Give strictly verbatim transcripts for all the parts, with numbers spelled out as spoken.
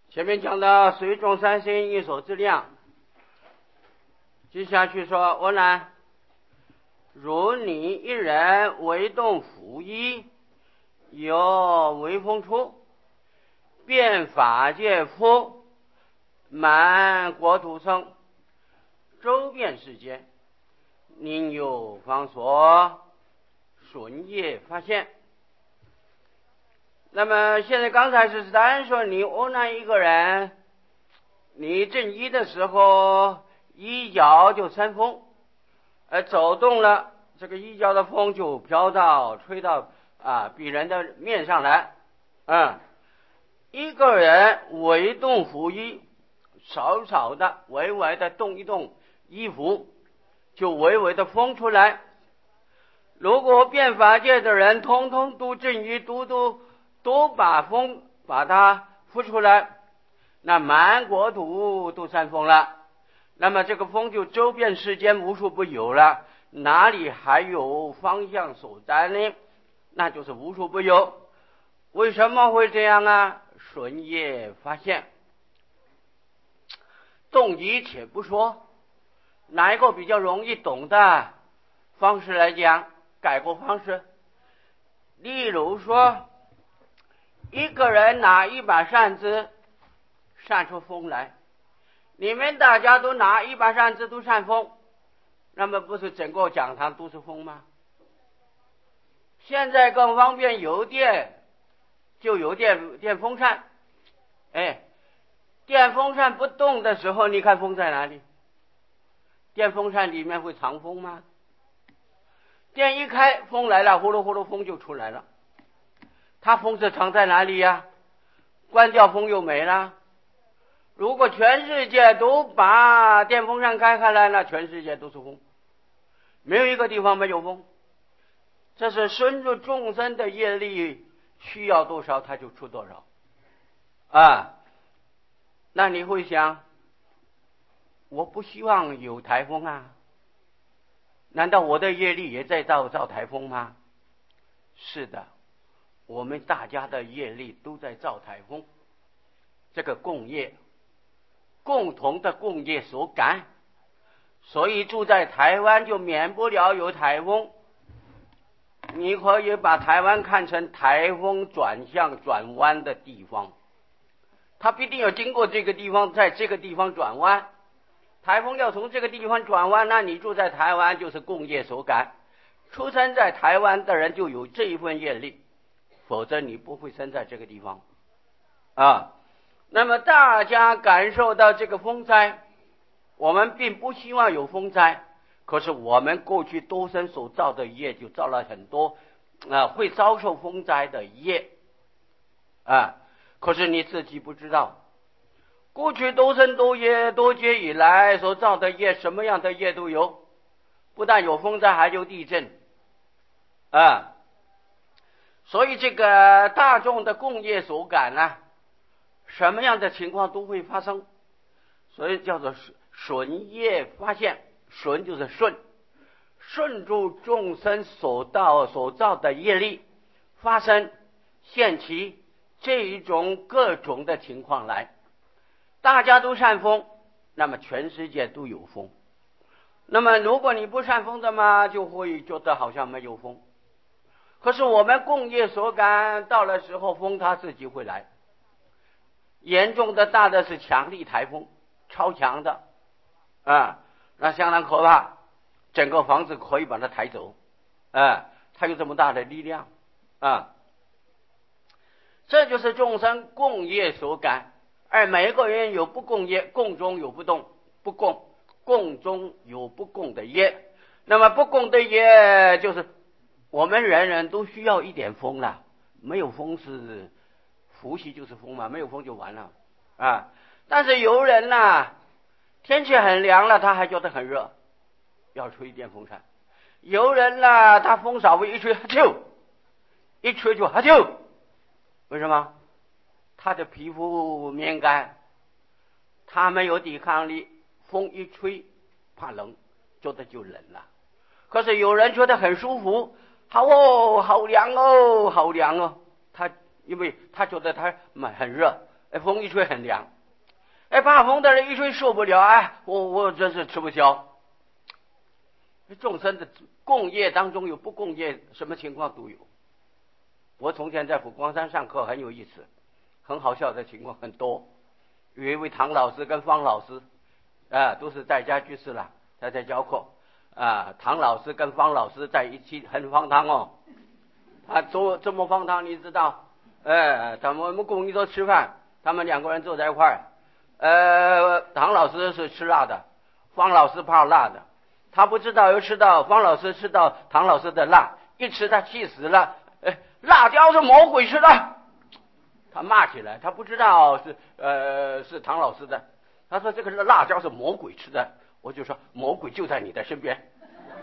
前面讲到水中三星，一手之量，接下去说欧南，如你一人为动拂衣，有微风出，变法界夫，满国土生，周遍世间，宁有方所，顺业发现。那么现在刚才是单说你欧南一个人，你正衣的时候衣角就生风，而走动了，这个衣角的风就飘到吹到啊比人的面上来。嗯，一个人微动拂衣，少少的微微的动一动衣服，就微微的风出来。如果变法界的人通通都正衣，都都都把风把它拂出来，那满国土都扇风了，那么这个风就周遍世间无处不有了，哪里还有方向所在呢？那就是无处不有。为什么会这样啊？顺业发现。动机且不说，哪一个比较容易懂的方式来讲，概括方式，例如说一个人拿一把扇子扇出风来，你们大家都拿一把扇子都扇风，那么不是整个讲堂都是风吗？现在更方便，有电就有电电风扇，哎，电风扇不动的时候，你看风在哪里？电风扇里面会藏风吗？电一开，风来了，呼噜呼噜风就出来了。它风是藏在哪里呀？关掉风又没了。如果全世界都把电风扇开开来，那全世界都是风，没有一个地方没有风。这是顺着众生的业力需要多少，它就出多少啊。那你会想，我不希望有台风啊，难道我的业力也在造造台风吗？是的，我们大家的业力都在造台风，这个共业，共同的共业所感，所以住在台湾就免不了有台风。你可以把台湾看成台风转向转弯的地方，它必定要经过这个地方，在这个地方转弯。台风要从这个地方转弯，那你住在台湾就是共业所感，出生在台湾的人就有这一份业力，否则你不会生在这个地方啊。那么大家感受到这个风灾，我们并不希望有风灾，可是我们过去多生所造的业就造了很多啊会遭受风灾的业啊，可是你自己不知道，过去多生多业多劫以来所造的业，什么样的业都有，不但有风灾，还有地震啊。所以这个大众的共业所感呢、啊，什么样的情况都会发生，所以叫做顺业发现。顺就是顺，顺住众生所造所造的业力发生现起这一种各种的情况来。大家都扇风，那么全世界都有风。那么如果你不扇风的嘛，就会觉得好像没有风。可是我们共业所感，到了时候风它自己会来。严重的大的是强力台风，超强的啊，那相当可怕，整个房子可以把它抬走啊，它有这么大的力量啊。这就是众生共业所感，而每个人有不共业，共中有不动，不共，共中有不共的业。那么不共的业就是我们人人都需要一点风了，没有风是伏羲就是风嘛，没有风就完了啊。但是有人呐、啊，天气很凉了，他还觉得很热，要吹电风扇。有人呐、啊，他风稍微一吹，哈啾，一吹就哈啾。为什么？他的皮肤敏感，他没有抵抗力，风一吹怕冷，觉得就冷了。可是有人觉得很舒服，好哦，好凉哦，好凉哦，他因为他觉得他很热哎，风一吹很凉。哎，怕风的人一吹受不了，哎，我我真是吃不消。众生的共业当中有不共业，什么情况都有。我从前在佛光山上课很有意思，很好笑的情况很多。有一位唐老师跟方老师，啊，都是在家居士了，他在教课。啊，唐老师跟方老师在一起很荒唐哦。他做这么荒唐，你知道？呃，他们我们公益都吃饭，他们两个人坐在一块儿。呃，唐老师是吃辣的，方老师怕辣的。他不知道又吃到方老师吃到唐老师的辣，一吃他气死了。哎，辣椒是魔鬼吃的，他骂起来。他不知道是呃是唐老师的，他说这个辣椒是魔鬼吃的。我就说魔鬼就在你的身边，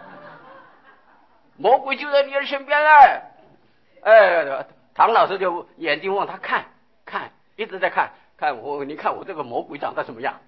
魔鬼就在你的身边嘞。哎，唐老师就眼睛往他看看，一直在看看我，你看我这个魔鬼长得什么样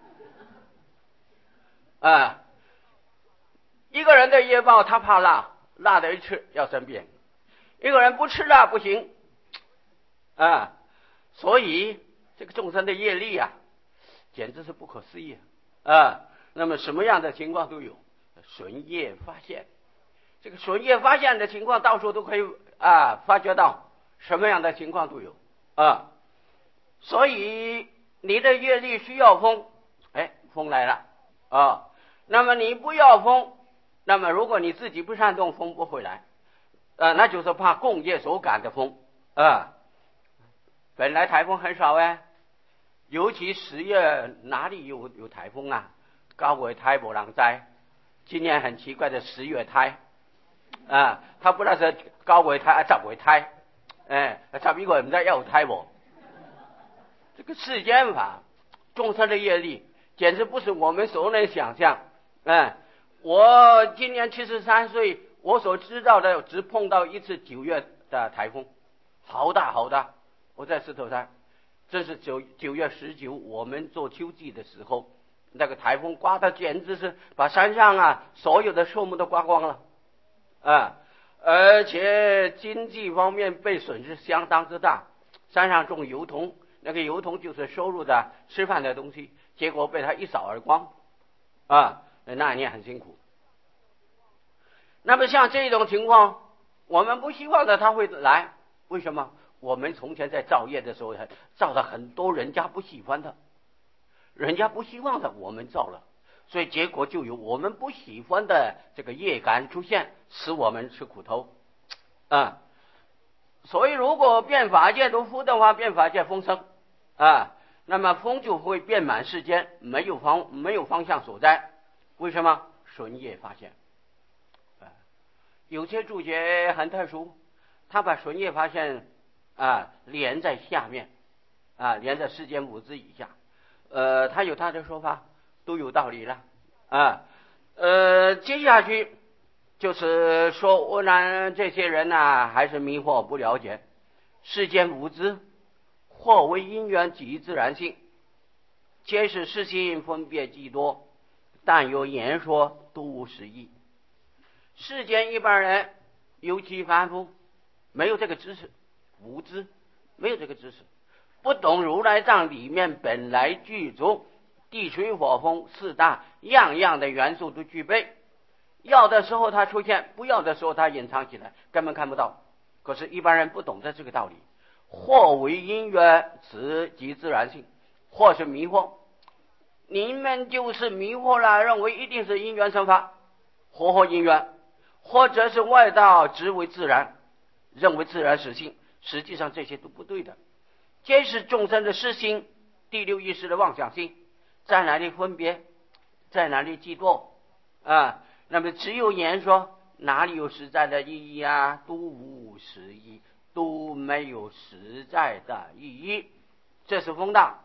啊？一个人的业报，他怕辣，辣的一吃要生病；一个人不吃辣不行啊。所以这个众生的业力啊，简直是不可思议啊。那么什么样的情况都有，损业发现，这个损业发现的情况到处都可以啊发觉到，什么样的情况都有啊。所以你的业力需要风，哎，风来了啊。那么你不要风，那么如果你自己不煽动，风不会来，呃，那就是怕共业所感的风啊。本来台风很少哎，尤其十月哪里有有台风啊？高尾台没人灾，今年很奇怪的十月台啊，他不知道是高尾台还是十尾台，哎，十一月唔知有台不？这个世间法，众生的业力，简直不是我们所能想象。嗯，我今年七十三岁，我所知道的只碰到一次九月的台风，好大好大。我在石头山，这是九九月十九，我们做秋季的时候，那个台风刮的简直是把山上啊所有的树木都刮光了啊，而且经济方面被损失相当之大。山上种油桐，那个油桐就是收入的吃饭的东西，结果被他一扫而光啊，那一年很辛苦。那么像这种情况，我们不希望的他会来，为什么？我们从前在造业的时候，造了很多人家不喜欢的，人家不希望的，我们造了，所以结果就有我们不喜欢的这个业感出现，使我们吃苦头啊。所以如果变法界都福的话，变法界丰盛啊，那么风就会遍满世间，没有方没有方向所在。为什么？损业发现啊，有些注解很特殊，他把损业发现啊连在下面啊，连在世间五字以下，呃，他有他的说法，都有道理了啊。呃，接下去就是说，我呢这些人呢、啊、还是迷惑不了解，世间无知，或为因缘及自然性，皆是世心分别极多，但有言说都无实义。世间一般人，尤其凡夫，没有这个知识，无知，没有这个知识，不懂如来藏里面本来具足地水火风四大样样的元素都具备，要的时候它出现，不要的时候它隐藏起来，根本看不到。可是一般人不懂得这个道理，或为因缘此即自然性，或是迷惑，你们就是迷惑了，认为一定是因缘生发，活活因缘，或者是外道只为自然，认为自然实性，实际上这些都不对的，皆是众生的私心，第六意识的妄想性，在哪里分别，在哪里嫉妒啊？那么只有言说，哪里有实在的意义啊？都无实义，都没有实在的意义。这是风大，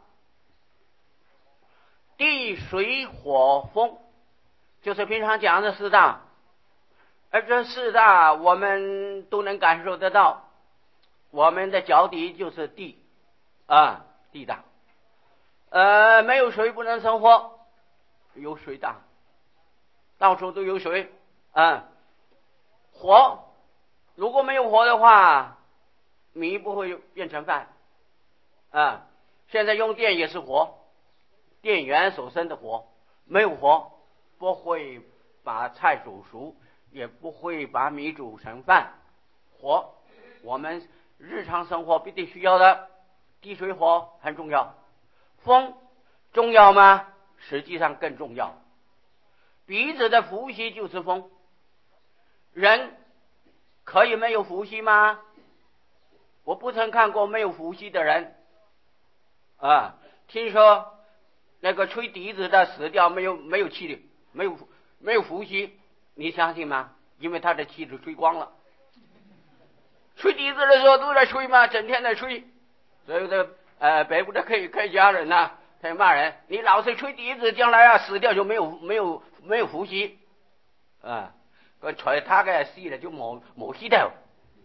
地水火风就是平常讲的四大，而这四大我们都能感受得到，我们的脚底就是地啊，地大。呃，没有水不能生活，有水大，到处都有水啊。火如果没有火的话，米不会变成饭啊。 现在用电也是火，电源所生的火，没有火不会把菜煮熟，也不会把米煮成饭。火我们日常生活必定需要的，地水火很重要。风重要吗？实际上更重要。鼻子的呼吸就是风。人可以没有呼吸吗？我不曾看过没有呼吸的人啊。听说那个吹笛子的死掉，没有没有气的，没有没有呼吸，你相信吗？因为他的气都吹光了。吹笛子的时候都在吹吗？整天在吹。所以这呃北部的客客家人呐、啊，他骂人，你老是吹笛子，将来啊死掉就没有没有没有呼吸啊。个吹他个死了就冇冇气头。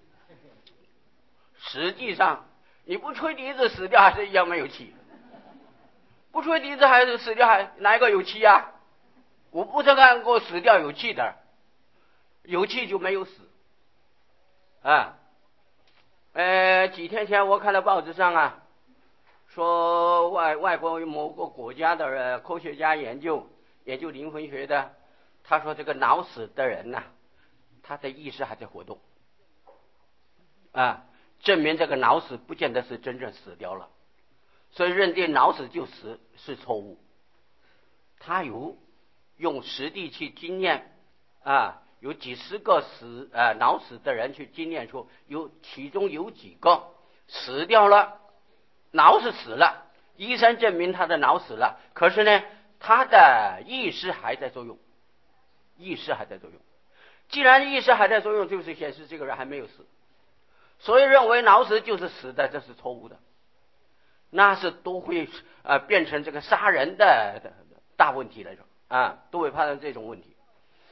实际上你不吹笛子死掉还是一样没有气，不吹笛子还是死掉还哪一个有气啊？我不曾看过死掉有气的，有气就没有死啊。呃，几天前我看到报纸上啊，说外外国某个国家的科学家研究研究灵魂学的，他说这个脑死的人呐、啊，他的意识还在活动啊，证明这个脑死不见得是真正死掉了，所以认定脑死就死是错误。他有用实地去经验啊，有几十个死呃脑死的人去经验出，有其中有几个死掉了，脑是死了，医生证明他的脑死了，可是呢，他的意识还在作用，意识还在作用。既然意识还在作用，就是显示这个人还没有死，所以认为脑死就是死的，这是错误的，那是都会呃变成这个杀人的大问题来着啊，都会发生这种问题。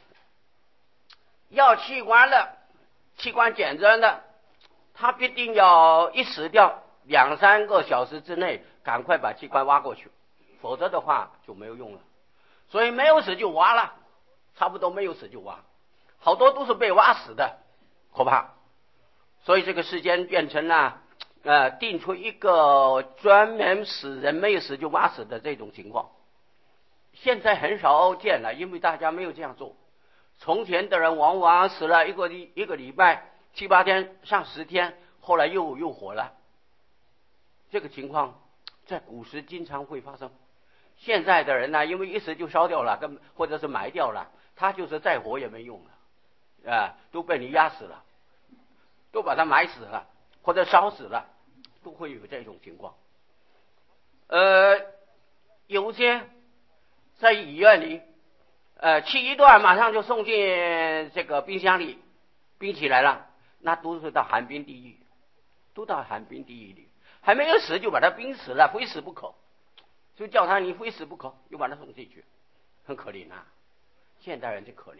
要器官的器官减震的，他必定要一死掉两三个小时之内赶快把器官挖过去，否则的话就没有用了。所以没有死就挖了，差不多没有死就挖，好多都是被挖死的，可怕。所以这个时间变成了呃定出一个专门死人没有死就挖死的这种情况，现在很少见了，因为大家没有这样做。从前的人往往死了一个一个礼拜七八天上十天，后来又又活了，这个情况在古时经常会发生。现在的人呢、啊，因为一死就烧掉了，跟或者是埋掉了，他就是再活也没用了啊，都被你压死了，都把他埋死了或者烧死了，都会有这种情况。呃，有些在医院里呃，吃一段马上就送进这个冰箱里冰起来了，那都是到寒冰地狱，都到寒冰地狱里，还没有死就把他冰死了，非死不可，就叫他你非死不可，又把他送进去，很可怜啊，现代人就可怜。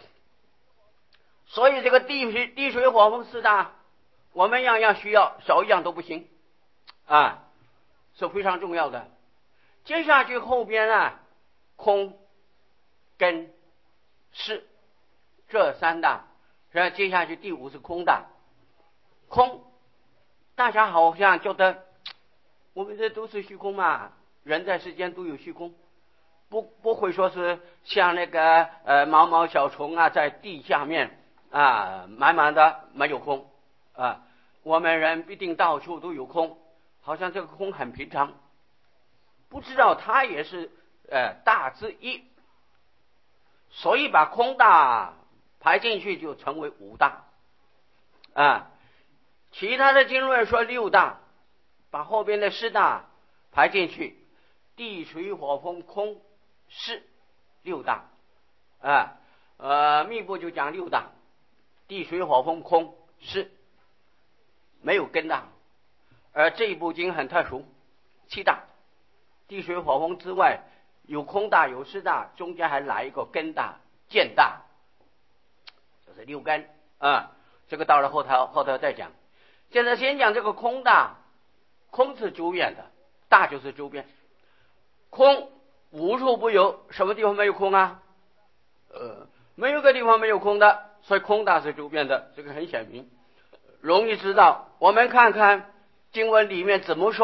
所以这个地水地水火风四大，我们样样需要，少一样都不行啊，是非常重要的。接下去后边啊，空跟湿这三大，然后接下去第五是空大。空大家好像觉得我们这都是虚空嘛，人在世间都有虚空，不不会说是像那个呃毛毛小虫啊在地下面啊满满的没有空啊，我们人必定到处都有空，好像这个空很平常，不知道它也是呃大之一，所以把空大排进去就成为五大啊。其他的经论说六大，把后边的四大排进去，地水火风空湿六大啊。呃密部就讲六大，地水火风空湿，没有根大。而这一部经很特殊，七大，地水火风之外有空大有湿大，中间还来一个根大见大，就是六根啊。这个到了后头后头再讲。现在先讲这个空大，空是周边的，大就是周边。空无处不有，什么地方没有空啊？呃，没有个地方没有空的，所以空大是周边的，这个很显明，容易知道。我们看看经文里面怎么说，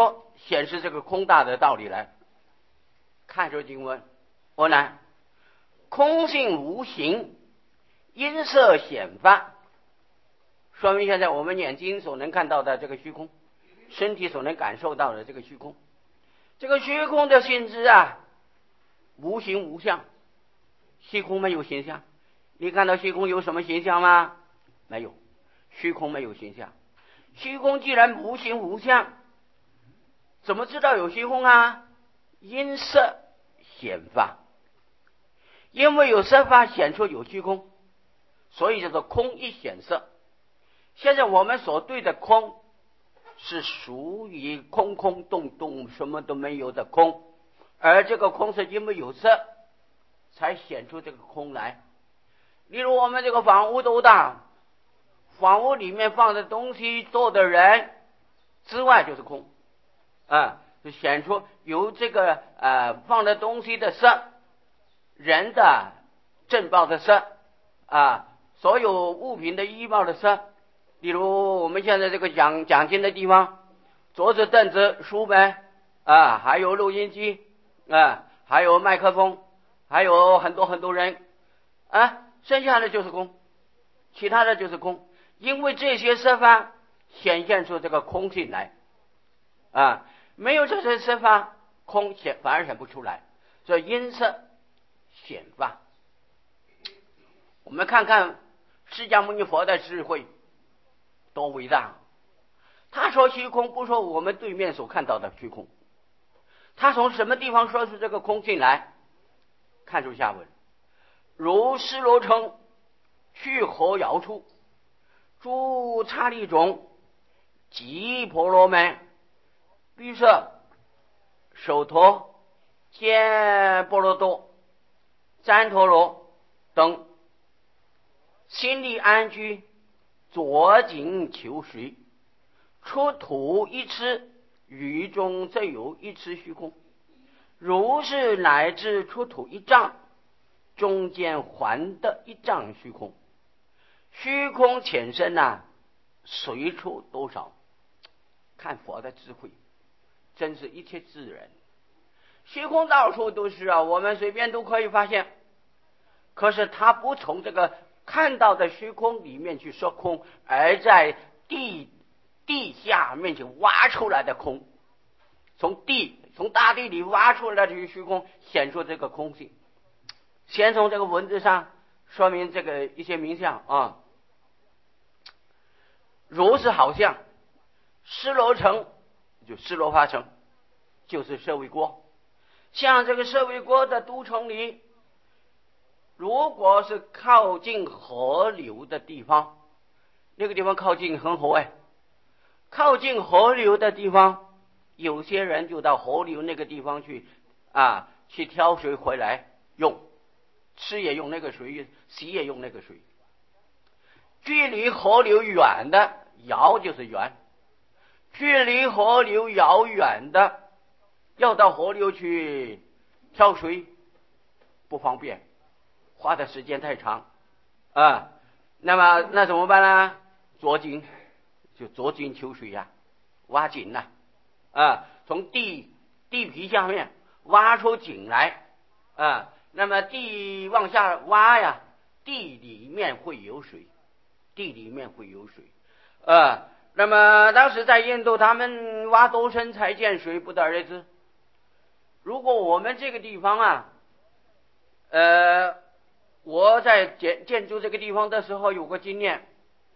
显示这个空大的道理来。看这经文，我呢，空性无形，音色显发，说明现在我们眼睛所能看到的这个虚空，身体所能感受到的这个虚空，这个虚空的性质啊，无形无相，虚空没有形象。你看到虚空有什么形象吗？没有，虚空没有形象。虚空既然无形无相，怎么知道有虚空啊？因色显发，因为有色法显出有虚空，所以叫做空一显色。现在我们所对的空是属于空空洞洞什么都没有的空，而这个空是因为有色才显出这个空来。例如我们这个房屋多大，房屋里面放的东西坐的人之外就是空啊，就显出由这个呃放的东西的色，人的正报的色啊，所有物品的依报的色。例如我们现在这个讲讲经的地方，桌子凳子书本啊，还有录音机啊，还有麦克风，还有很多很多人啊，剩下的就是空，其他的就是空。因为这些色法显现出这个空性来啊，没有这些色法，空显反而显不出来，所以因色显发。我们看看释迦牟尼佛的智慧多伟大！他说虚空，不说我们对面所看到的虚空，他从什么地方说出这个空性来？看出下文：如尸罗城去河遥处，诸刹利种即婆罗门须舍首陀见波罗多旃陀罗等，心力安居，着井求水，出土一尺，于中则有一尺虚空，如是乃至出土一丈，中间还得一丈虚空。虚空浅深啊，随处多少。看佛的智慧，真是一切自然。虚空到处都是啊，我们随便都可以发现。可是他不从这个看到的虚空里面去说空，而在地地下面去挖出来的空，从地从大地里挖出来的虚空，显出这个空性。先从这个文字上说明这个一些名相啊，如是好像尸罗城，就尸罗花城，就是舍卫国。像这个舍卫国的都城里，如果是靠近河流的地方，那个地方靠近恒河哎，靠近河流的地方，有些人就到河流那个地方去啊，去挑水回来用，吃也用那个水，洗也用那个水。距离河流远的，遥就是远，距离河流遥远的，要到河流去挑水不方便，花的时间太长啊。那么那怎么办呢？捉井，就捉井求水呀、啊，挖井呐、啊，啊，从地地皮下面挖出井来啊。那么地往下挖呀，地里面会有水，地里面会有水啊。那么当时在印度，他们挖多深才见水，不得而知。如果我们这个地方啊，呃，我在建建筑这个地方的时候有个经验，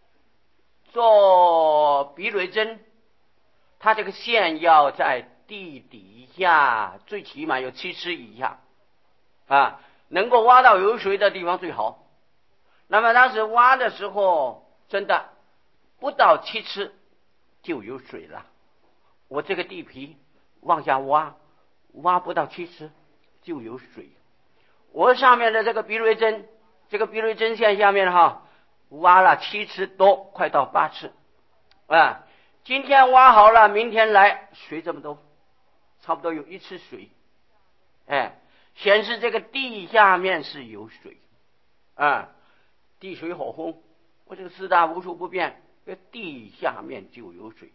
做鼻蕊针，它这个线要在地底下最起码有七尺以下啊，能够挖到有水的地方最好。那么当时挖的时候，真的不到七尺就有水了。我这个地皮往下挖，挖不到七尺就有水。我上面的这个鼻蕊针，这个鼻蕊针线下面哈，挖了七尺多，快到八尺啊。今天挖好了，明天来水这么多，差不多有一尺水，哎，显示这个地下面是有水啊。地水火风，我这个四大无处不变，这地下面就有水。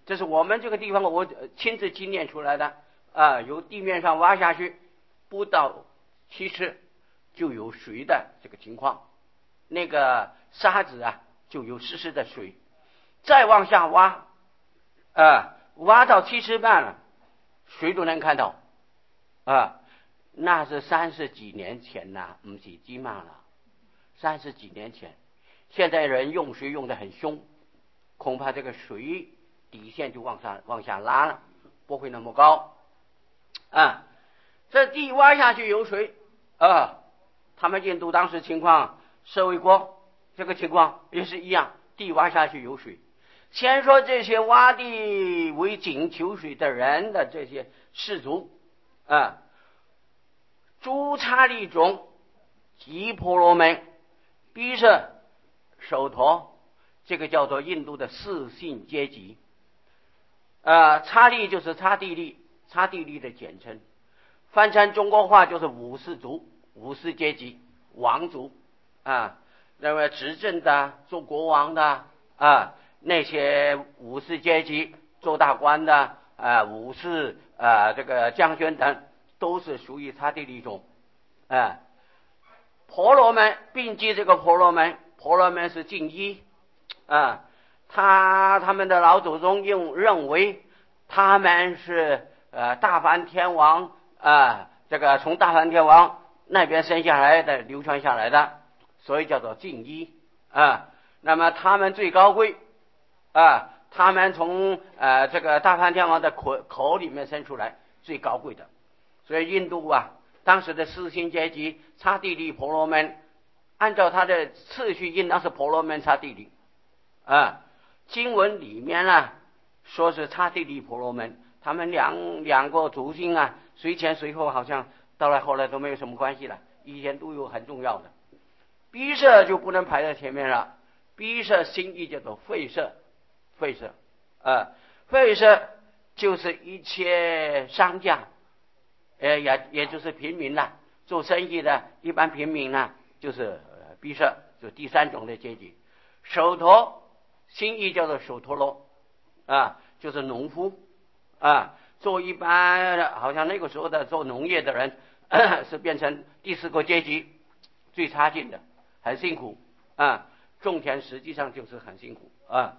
这是我们这个地方我亲自经验出来的啊，由地面上挖下去不到七尺就有水的这个情况，那个沙子啊就有湿湿的水，再往下挖啊，挖到七尺半了，水都能看到啊，那是三十几年前呐，不是今嘛了，三十几年前。现在人用水用得很凶，恐怕这个水底线就往上往下拉了，不会那么高啊。这地挖下去有水啊，他们印度当时情况，社会国这个情况也是一样，地挖下去有水。先说这些挖地为井求水的人的这些士族啊，诸刹利种及婆罗门、毗舍、首陀，这个叫做印度的四姓阶级。呃，刹利就是刹帝利，刹帝利的简称，翻成中国话就是五氏族、五氏阶级、王族啊。那么执政的、做国王的啊，那些武士阶级、做大官的啊，武士啊，这个将军等，都是属于刹帝利种啊。婆罗门并记这个婆罗门，婆罗门是净一啊，他他们的老祖宗用认为他们是呃大梵天王啊，这个从大梵天王那边生下来的，流传下来的，所以叫做净一啊。那么他们最高贵啊，他们从呃这个大梵天王的口口里面生出来，最高贵的。所以印度啊，当时的四姓阶级刹帝利婆罗门，按照他的次序应当是婆罗门刹帝利啊。经文里面呢说是刹帝利婆罗门，他们两两个族姓啊，随前随后好像到了后来都没有什么关系了，以前都有很重要的。毗舍就不能排在前面了，毗舍心意叫做吠舍，吠舍啊，吠舍就是一切商家，呃也也就是平民啦，做生意的一般平民呢，就是毗舍，就第三种的阶级。首陀心意叫做首陀罗啊，就是农夫啊，做一般的，好像那个时候的做农业的人是变成第四个阶级，最差劲的，很辛苦啊，种田实际上就是很辛苦啊。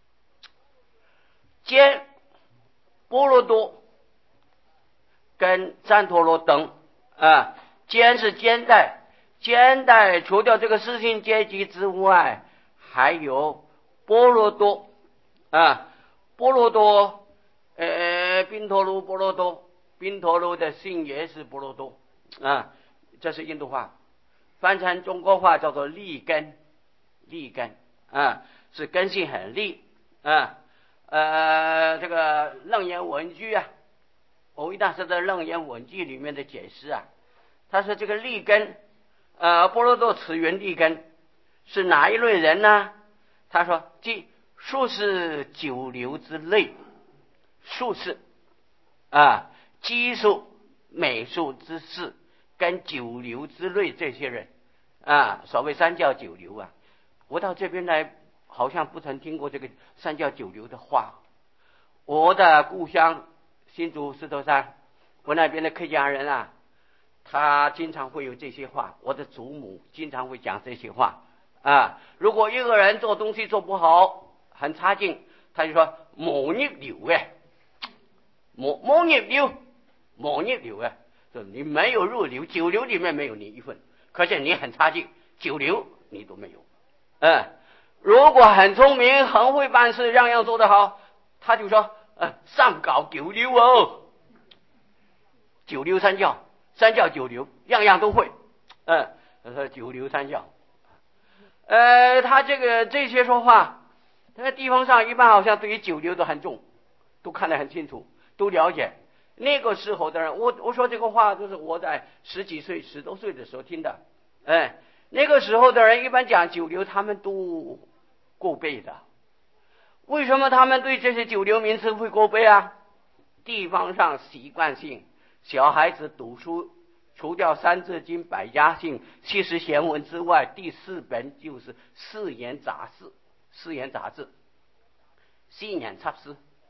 坚、波罗多跟旃陀罗等啊，坚是坚带，坚带除掉这个四姓阶级之外，还有波罗多啊，波罗多，呃，宾陀罗波罗多，宾陀罗的姓也是波罗多啊，这是印度话，翻成中国话叫做利根，利根啊，是根性很利啊。呃，这个楞严文句啊，藕益大师的楞严文句里面的解释啊，他说这个利根，呃，波罗多此云利根是哪一类人呢？他说即术士九流之类，术士啊，技术美术之士跟九流之类这些人啊，所谓三教九流啊，我到这边来好像不曾听过这个三教九流的话。我的故乡新竹石头山，我那边的客家人啊，他经常会有这些话，我的祖母经常会讲这些话啊。如果一个人做东西做不好，很差劲，他就说冇逆流哎，冇冇逆流，冇逆流哎，就你没有入流，九流里面没有你一份，可见你很差劲，九流你都没有。嗯，如果很聪明，很会办事，样样做得好，他就说呃上搞九流哦，九流三教，三教九流，样样都会。嗯，他说九流三教。呃，他这个这些说话，在地方上一般好像对于九流都很重，都看得很清楚，都了解。那个时候的人，我我说这个话就是我在十几岁、十多岁的时候听的。哎，那个时候的人一般讲九流，他们都过背的。为什么他们对这些九流名词会过背啊？地方上习惯性，小孩子读书，除掉三字经、百家姓、七十贤文之外，第四本就是四言杂事，四言杂志，四言杂事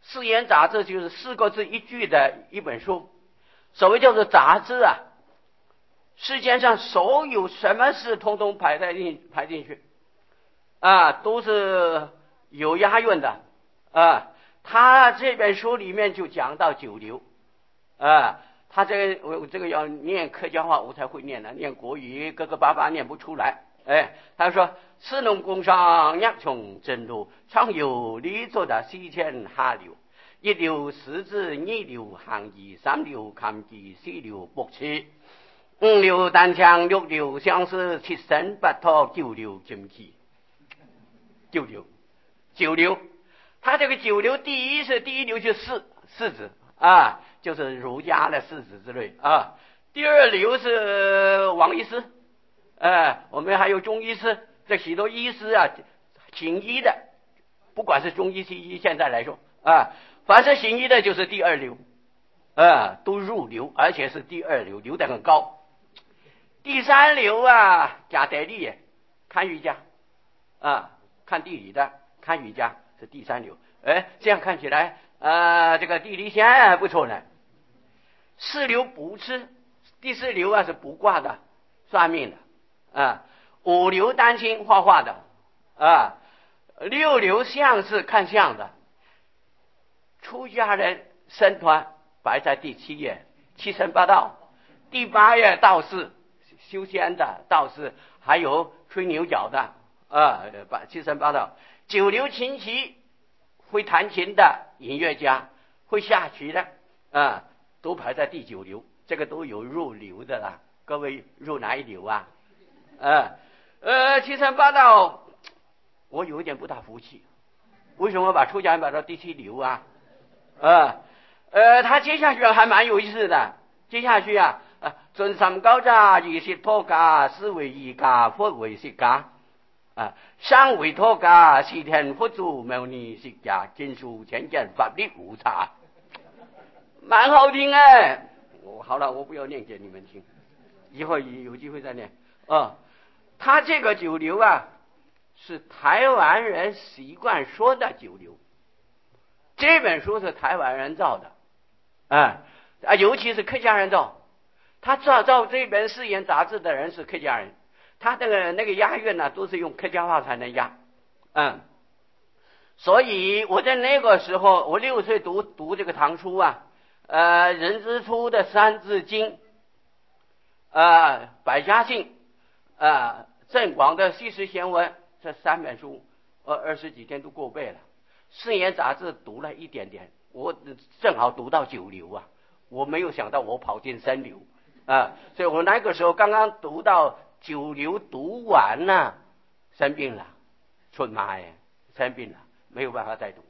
四言杂志就是四个字一句的一本书。所谓叫做杂志啊，世界上所有什么事通通排在进排进去啊，都是有押韵的啊。他这本书里面就讲到九流啊，他这个我这个要念客家话我才会念的，念国语磕磕巴巴念不出来。哎，他说士农工商业穷真路，常有理做的西迁下流，一流识字，二流行义，三流看字，四流博取，五流单枪，六流相思，七神八托，九流金气。九流，九流，他这个九流第一是第一流就是四四子啊，就是儒家的四子之类啊。第二流是王医师，呃，我们还有中医师，这许多医师啊，行医的，不管是中医西医，现在来说啊，凡是行医的就是第二流，啊，都入流，而且是第二流，流得很高。第三流啊，贾德利，看瑜伽啊。看地理的，看瑜伽是第三流。哎，这样看起来，呃，这个地理线还不错呢。四流卜辞，第四流啊是卜卦的，算命的啊。五流丹青画画的啊。六流相是看相的。出家人僧团摆在第七页，七神八道。第八页道士，修仙的道士，还有吹牛角的。啊，八七神八道。九流琴棋，会弹琴的音乐家，会下棋的啊，都排在第九流，这个都有入流的啦。各位入哪一流啊？啊，呃，七神八道，我有一点不大服气，为什么把出家人摆到第七流啊？啊，呃，他接下去还蛮有意思的，接下去啊，啊，尊三高家，以是托家，四为一家，佛为释家。啊，三为托家，西天佛祖牟尼释迦，经书浅见法律无差，蛮好听哎。我好了，我不要念给你们听，以后有机会再念。啊，他这个九流啊，是台湾人习惯说的九流。这本书是台湾人造的，啊啊，尤其是客家人造。他造造这本四言杂志的人是客家人。他那个那个押韵呢，都是用客家话才能押，嗯，所以我在那个时候，我六岁读读这个唐书啊，呃，任之初的《三字经》，呃，百家姓，呃，郑广的《西施贤文》，这三本书，呃，二十几天都过背了。四言杂志读了一点点，我正好读到九流啊，我没有想到我跑进三流啊，所以我那个时候刚刚读到。九流读完了，生病了，出妈呀，生病了，没有办法再读。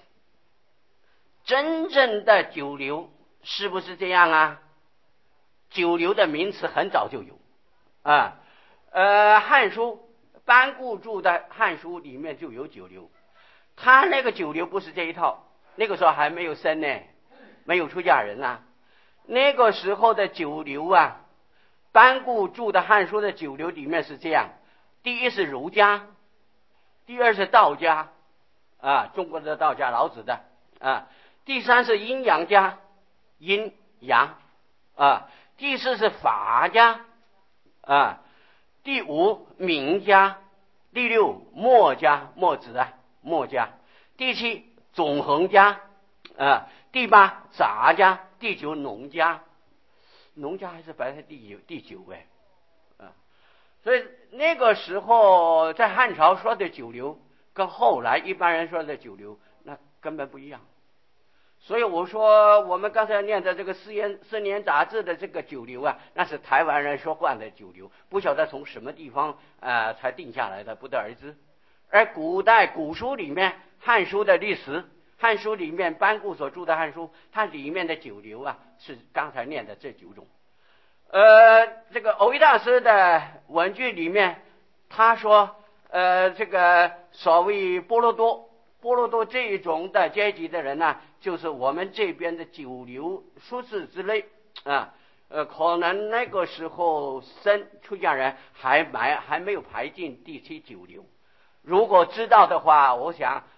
真正的九流是不是这样啊？九流的名词很早就有啊，呃，《汉书》班固著的《汉书》里面就有九流，他那个九流不是这一套，那个时候还没有生呢，没有出家人啊，那个时候的九流啊。班固著的《汉书》的九流里面是这样：第一是儒家，第二是道家，啊，中国的道家老子的啊；第三是阴阳家，阴阳啊；第四是法家啊；第五名家；第六墨家，墨子啊，墨家；第七纵横家啊；第八杂家；第九农家。农家还是摆在第九第九位，啊，所以那个时候在汉朝说的九流，跟后来一般人说的九流那根本不一样。所以我说我们刚才念的这个四言四年杂志的这个九流啊，那是台湾人说惯的九流，不晓得从什么地方啊、呃、才定下来的，不得而知。而古代古书里面，《汉书》的历史。汉书里面班固所著的汉书，它里面的九流啊，是刚才念的这九种。呃，这个偶一大师的文句里面，他说，呃，这个所谓波罗多，波罗多这一种的阶级的人呢、啊，就是我们这边的九流术士之类啊。呃，可能那个时候生出家人还埋还没有排进第七九流。如果知道的话，我想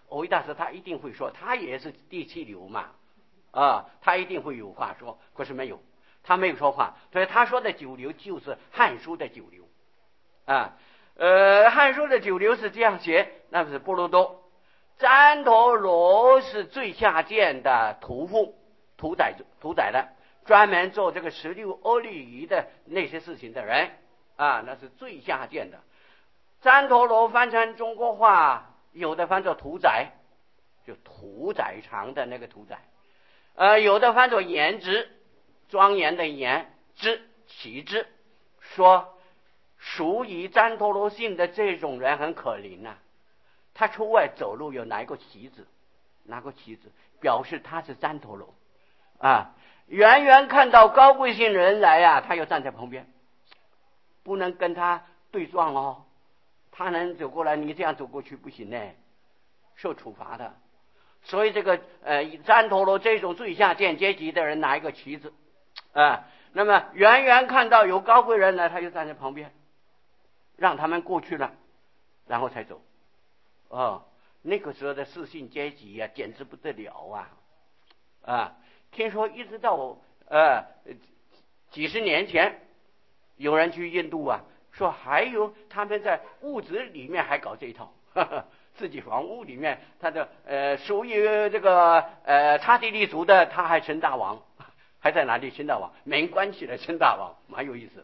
藕益大师他一定会说，他也是第七流嘛，啊，他一定会有话说，可是没有，他没有说话，所以他说的九流就是《汉书》的九流，啊，呃，《汉书》的九流是这样写，那是波罗多，旃陀罗是最下贱的屠夫，屠宰屠宰的，专门做这个十六阿律仪的那些事情的人啊，那是最下贱的。旃陀罗翻成中国话，有的翻作屠宰，就屠宰场的那个屠宰，呃，有的翻作颜之，庄严的颜之其之，说属于旃陀罗性的这种人很可怜呐、啊，他出外走路有拿一个旗子，拿个旗子表示他是旃陀罗啊，远远看到高贵性人来啊，他要站在旁边，不能跟他对撞哦，他能走过来，你这样走过去不行呢，受处罚的。所以这个呃旃陀罗这种最下贱阶级的人拿一个旗子啊，那么远远看到有高贵人来，他就站在旁边，让他们过去了，然后才走。哦，那个时候的士姓阶级呀、啊，简直不得了啊！啊，听说一直到呃几十年前，有人去印度啊，说还有他们在屋子里面还搞这一套，呵呵，自己房屋里面，他的呃属于这个呃刹帝利族的，他还称大王，还在哪里称大王？没关系的，称大王蛮有意思。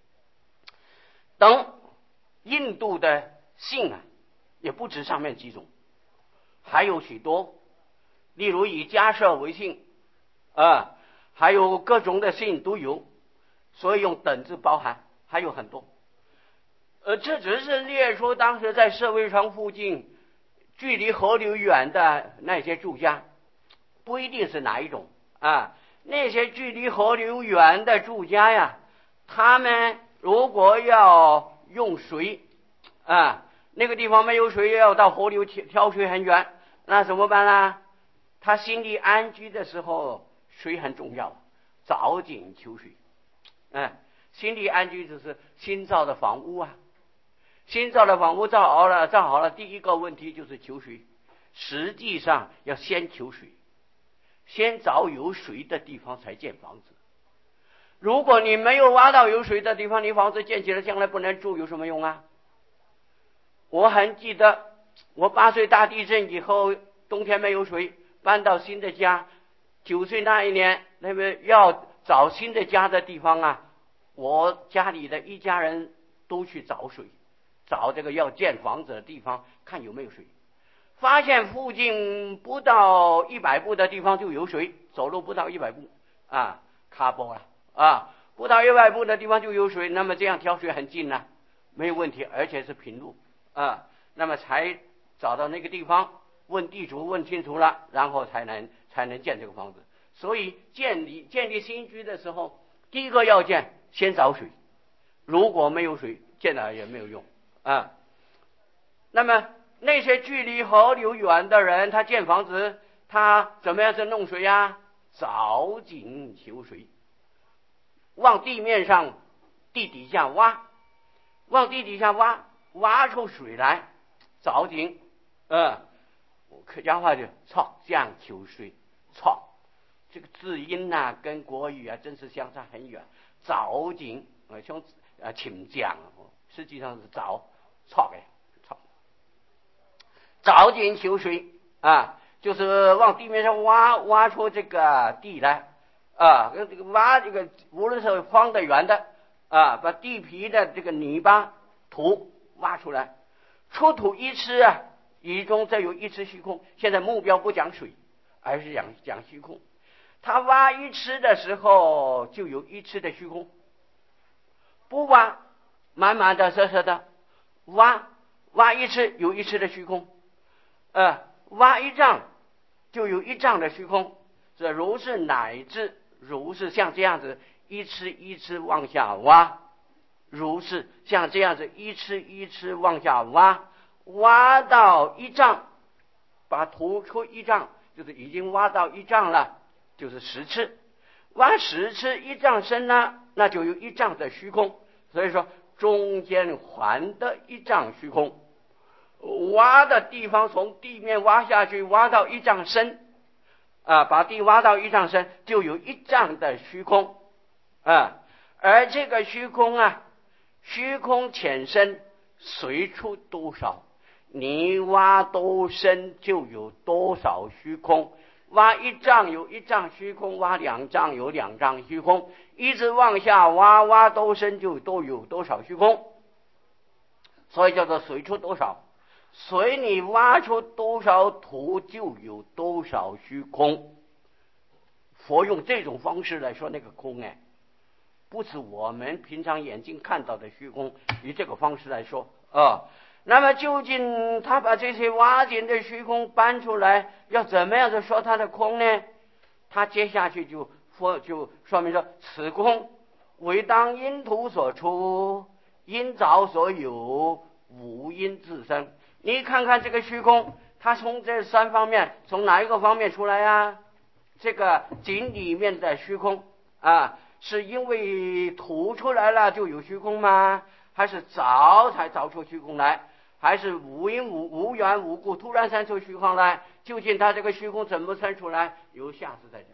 等印度的姓啊。也不止上面几种，还有许多，例如以迦舍为姓啊，还有各种的姓都有，所以用等字包含，还有很多。呃，这只是列出当时在社会上附近距离河流远的那些住家，不一定是哪一种啊。那些距离河流远的住家呀，他们如果要用水啊，那个地方没有水，要到河流挑水很远，那怎么办呢？他心里安居的时候，水很重要，早井求水。嗯，心里安居就是新造的房屋啊，新造的房屋造好了，造好了，第一个问题就是求水。实际上要先求水，先找有水的地方才建房子。如果你没有挖到有水的地方，你房子建起来将来不能住，有什么用啊？我很记得，我八岁大地震以后，冬天没有水，搬到新的家。九岁那一年，那么要找新的家的地方啊，我家里的一家人都去找水，找这个要建房子的地方，看有没有水。发现附近不到一百步的地方就有水，走路不到一百步啊，卡波了啊，不到一百步的地方就有水，那么这样挑水很近呢、啊，没有问题，而且是平路。啊，那么才找到那个地方，问地主问清楚了，然后才能才能建这个房子。所以建立建立新居的时候，第一个要件先找水，如果没有水，建了也没有用啊。那么那些距离河流远的人，他建房子，他怎么样子弄水呀？凿井求水，往地面上地底下挖，往地底下挖。挖出水来，凿井，呃，客家话就操江求水，操，这个字音呐、啊、跟国语啊真是相差很远。凿井，呃，像呃请江，实际上是凿，操的，操，凿井求水啊，就是往地面上挖，挖出这个地来啊，这个挖这个无论是方的圆的啊，把地皮的这个泥巴土。挖出来，出土一尺啊，其中再有一尺虚空。现在目标不讲水，而是讲讲虚空。他挖一尺的时候，就有一尺的虚空；不挖，满满的、实实的。挖挖一尺，有一尺的虚空；呃，挖一丈，就有一丈的虚空。这如是乃至如是像这样子，一尺一尺往下挖。如是像这样子一尺一尺往下挖，挖到一丈，把土出一丈，就是已经挖到一丈了，就是十尺。挖十尺一丈深呢，那就有一丈的虚空。所以说中间还的一丈虚空， 挖的地方从地面挖下去，挖到一丈深，啊，把地挖到一丈深，就有一丈的虚空，啊，而这个虚空啊，虚空浅深随处多少，你挖多深就有多少虚空。挖一丈有一丈虚空，挖两丈有两丈虚空，一直往下挖，挖多深就都有多少虚空，所以叫做随出多少。随你挖出多少土，就有多少虚空。佛用这种方式来说那个空，哎，不是我们平常眼睛看到的虚空，以这个方式来说啊。那么究竟他把这些挖井的虚空搬出来，要怎么样的说它的空呢？他接下去就说就说明说，此空为当因土所出，因凿所有，无因自生。你看看这个虚空，它从这三方面，从哪一个方面出来啊？这个井里面的虚空啊，是因为土出来了就有虚空吗？还是凿才凿出虚空来？还是无因无无缘无故突然生出虚空来？究竟它这个虚空怎么生出来？由下次再讲。